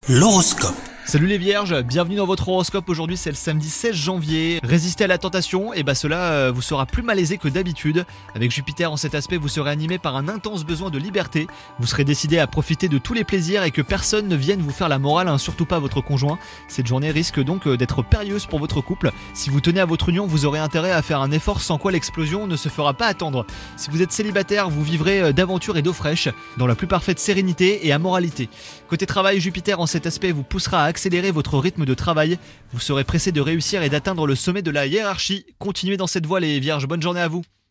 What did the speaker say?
L'horoscope. Salut les vierges, bienvenue dans votre horoscope. Aujourd'hui c'est le samedi 16 janvier. Résistez à la tentation, et cela vous sera plus malaisé que d'habitude. Avec Jupiter en cet aspect, vous serez animé par un intense besoin de liberté. Vous serez décidé à profiter de tous les plaisirs et que personne ne vienne vous faire la morale, surtout pas votre conjoint. Cette journée risque donc d'être périlleuse pour votre couple. Si vous tenez à votre union, vous aurez intérêt à faire un effort sans quoi l'explosion ne se fera pas attendre. Si vous êtes célibataire, vous vivrez d'aventures et d'eau fraîche, dans la plus parfaite sérénité et amoralité. Côté travail, Jupiter en cet aspect vous poussera à accélérer votre rythme de travail. Vous serez pressé de réussir et d'atteindre le sommet de la hiérarchie. Continuez dans cette voie les vierges, bonne journée à vous.